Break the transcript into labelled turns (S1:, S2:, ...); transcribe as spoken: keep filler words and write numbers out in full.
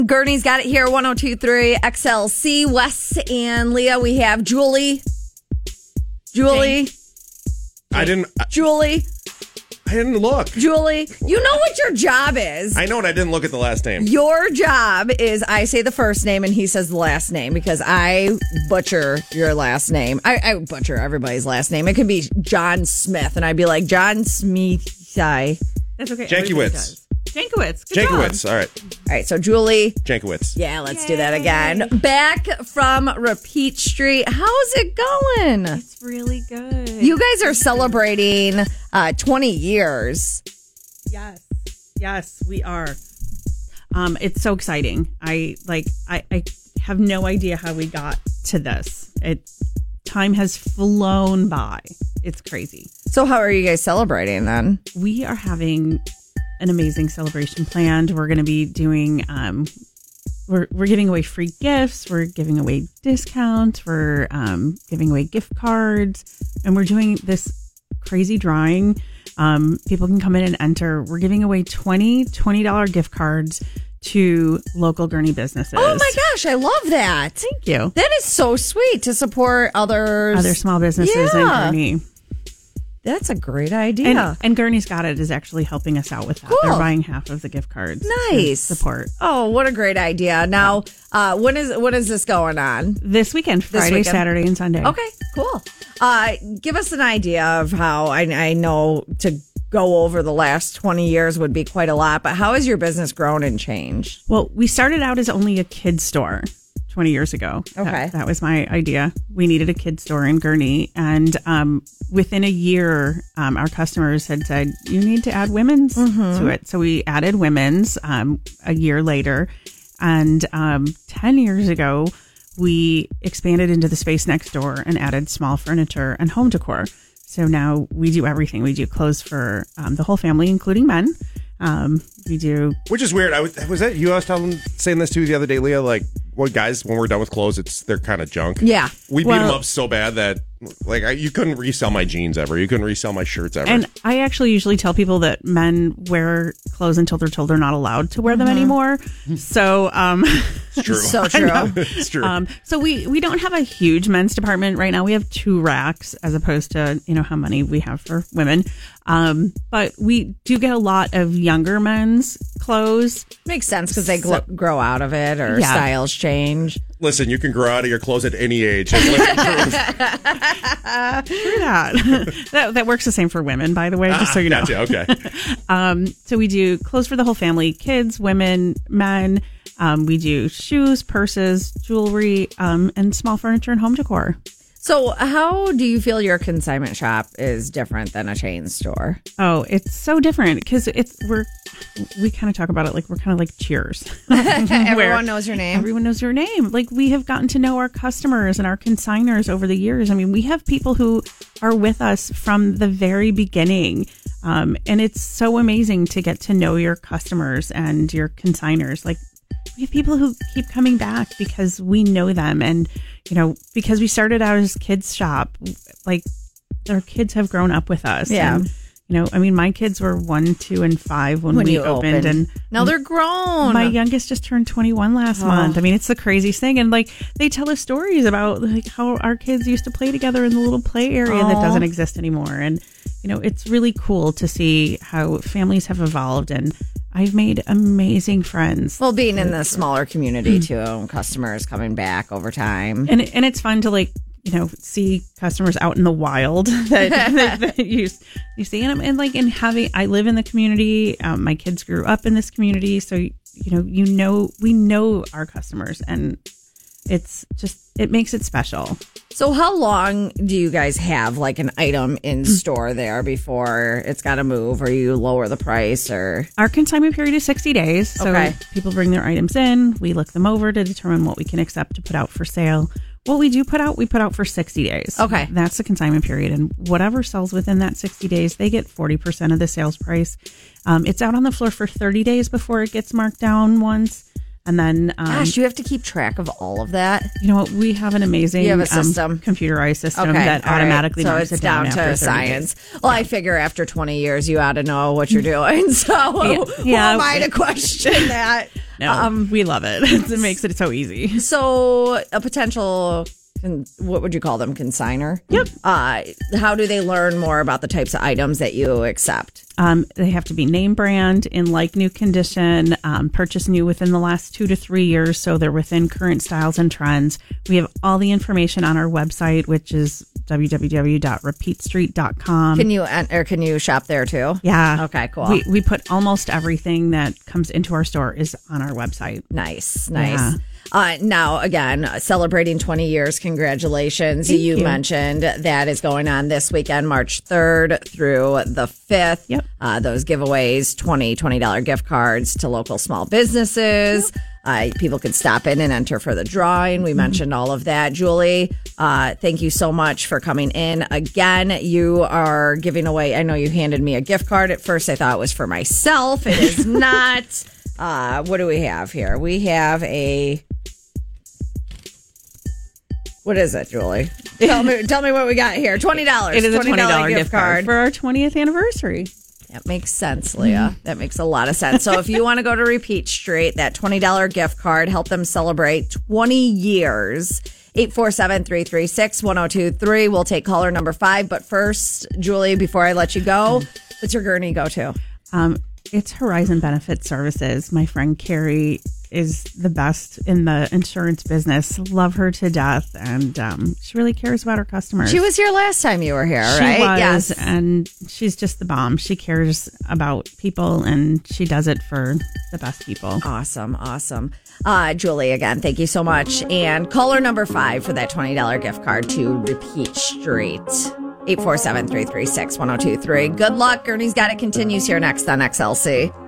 S1: Gurney's got it here, one oh two point three X L C. Wes and Leah, we have Julie. Julie.
S2: I didn't. I,
S1: Julie.
S2: I didn't look.
S1: Julie, you know what your job is.
S2: I know, and I didn't look at the last name.
S1: Your job is I say the first name and he says the last name because I butcher your last name. I, I butcher everybody's last name. It could be John Smith, and I'd be like, John Smith.
S3: That's okay.
S2: Jankowitz.
S3: Jankowitz. Good
S2: Jankowitz.
S3: job.
S2: All right.
S1: All right, so Julie.
S2: Jankowitz.
S1: Yeah, let's
S3: Yay.
S1: do that again. Back from Repeat Street. How's it going?
S3: It's really good.
S1: You guys are celebrating uh, twenty years.
S3: Yes. Yes, we are. Um, it's so exciting. I like I, I have no idea how we got to this. It time has flown by. It's crazy.
S1: So how are you guys celebrating then?
S3: We are having an amazing celebration planned. We're going to be doing, um, we're we're giving away free gifts. We're giving away discounts. We're um, giving away gift cards, and we're doing this crazy drawing. Um, people can come in and enter. We're giving away twenty twenty dollars gift cards to local Gurney businesses.
S1: Oh my gosh, I love that.
S3: Thank you.
S1: That is so sweet to support others.
S3: Other small businesses
S1: Yeah.
S3: in Gurney.
S1: That's a great idea.
S3: And, and Gurney's Got It is actually helping us out with that.
S1: Cool.
S3: They're buying half of the gift cards.
S1: Nice
S3: to support.
S1: Oh, what a great idea. Now, uh, when is when is this going on?
S3: This weekend, Friday,
S1: weekend?
S3: Saturday, and Sunday.
S1: Okay, cool. Uh, give us an idea of how, I, I know to go over the last twenty years would be quite a lot, but how has your business grown and changed?
S3: Well, we started out as only a kid's store twenty years ago.
S1: Okay.
S3: That, that was my idea. We needed a kid's store in Gurney. And um, within a year, um, our customers had said, you need to add women's
S1: Mm-hmm.
S3: to it. So we added women's um, a year later. And um, ten years ago, we expanded into the space next door and added small furniture and home decor. So now we do everything. We do clothes for um, the whole family, including men. Um, we do.
S2: Which is weird. I was, was that you I was telling, saying this to the other day, Leah? Like, well, guys, when we're done with clothes, it's they're kind of junk.
S1: Yeah.
S2: We beat
S3: Well-
S2: them up so bad that, like, I, you couldn't resell my jeans ever. You couldn't resell my shirts ever.
S3: And I actually usually tell people that men wear clothes until they're told they're not allowed to wear them anymore. So, um,
S2: it's true.
S1: So true.
S2: It's true.
S3: um, so we, we don't have a huge men's department right now. We have two racks as opposed to, you know, how many we have for women. Um, but we do get a lot of younger men's clothes.
S1: Makes sense because they gl- grow out of it or
S3: Yeah.
S1: styles change.
S2: Listen, you can grow out of your clothes at any age. It's like-
S3: True that. that. That works the same for women, by the way, just so you know.
S2: Gotcha, okay.
S3: Um, so we do clothes for the whole family, kids, women, men. Um, we do shoes, purses, jewelry, um, and small furniture and home decor.
S1: So how do you feel your consignment shop is different than a chain store?
S3: Oh, it's so different because it's we're we kind of talk about it like we're kind of like Cheers.
S1: Everyone knows your name.
S3: Everyone knows your name. Like we have gotten to know our customers and our consigners over the years. I mean, we have people who are with us from the very beginning. Um, and it's so amazing to get to know your customers and your consigners. Like we have people who keep coming back because we know them. And, you know, because we started out as kids shop, like our kids have grown up with us.
S1: Yeah.
S3: And, you know, I mean, my kids were one, two, and five when,
S1: When
S3: we
S1: you
S3: opened,
S1: opened.
S3: and
S1: Now they're grown.
S3: my youngest just turned twenty-one last
S1: Oh.
S3: month. I mean, it's the craziest thing. And like, they tell us stories about like how our kids used to play together in the little play area that
S1: Aw.
S3: doesn't exist anymore. And, you know, it's really cool to see how families have evolved. And I've made amazing friends.
S1: Well, being in the smaller community too, customers coming back over time.
S3: And and it's fun to like, you know, see customers out in the wild that, that, that you you see and, and like in having I live in the community. Um, my kids grew up in this community, so you know you know we know our customers, and it's just it makes it special.
S1: So how long do you guys have like an item in store there before it's got to move, or you lower the price, or
S3: Our consignment period is sixty days. So
S1: Okay.
S3: people bring their items in, we look them over to determine what we can accept to put out for sale. What we do put out, we put out for sixty days.
S1: Okay.
S3: That's the consignment period. And whatever sells within that sixty days, they get forty percent of the sales price. Um, it's out on the floor for thirty days before it gets marked down once. And then, um,
S1: Gosh, you have to keep track of all of that.
S3: you know what? We have an amazing
S1: You have a system.
S3: Um, computerized system
S1: Okay,
S3: that
S1: all right.
S3: automatically
S1: So
S3: knocks
S1: it's
S3: it down,
S1: down
S3: after
S1: to
S3: thirty
S1: science.
S3: days.
S1: Well, I figure after twenty years, you ought to know what you're doing. So
S3: Yeah.
S1: who
S3: Yeah.
S1: am I to question that?
S3: No,
S1: Um,
S3: we love it. It makes it so easy.
S1: So a potential, con- what would you call them, consigner?
S3: Yep.
S1: Uh, how do they learn more about the types of items that you accept?
S3: Um, they have to be name brand, in like new condition, um, purchased new within the last two to three years, so they're within current styles and trends. We have all the information on our website, which is w w w dot repeat street dot com.
S1: Can you en- or can you shop there too?
S3: Yeah.
S1: Okay, cool.
S3: We, we put almost everything that comes into our store is on our website.
S1: Nice, nice.
S3: Yeah.
S1: Uh, now, again, celebrating twenty years. Congratulations.
S3: Thank
S1: you,
S3: you.
S1: mentioned that is going on this weekend, March third through the fifth.
S3: Yep.
S1: Uh, those giveaways, twenty twenty dollars gift cards to local small businesses. Yep. Uh, people could stop in and enter for the drawing. We mm-hmm. mentioned all of that. Julie, uh, thank you so much for coming in. Again, you are giving away, I know you handed me a gift card. At first, I thought it was for myself. It is not. Uh, what do we have here? We have a... What is it, Julie? Tell me, tell me what we got here. twenty dollars.
S3: It is a twenty dollars gift card for our twentieth anniversary.
S1: That makes sense, Leah. That makes a lot of sense. So if you want to go to Repeat Street, that twenty dollars gift card, help them celebrate twenty years. eight four seven, three three six, one zero two three. We'll take caller number five. But first, Julie, before I let you go, what's your gurney go to?
S3: Um, it's Horizon Benefit Services. My friend Carrie is the best in the insurance business. Love her to death, and um, she really cares about her customers.
S1: She was here last time you were here,
S3: she
S1: right?
S3: Was,
S1: yes.
S3: And she's just the bomb. She cares about people, and she does it for the best people.
S1: Awesome, awesome. Uh, Julie, again, thank you so much. And caller number five for that twenty dollars gift card to Repeat Street. eight four seven, three three six, one zero two three. Good luck. Gurney's Got It continues here next on X L C.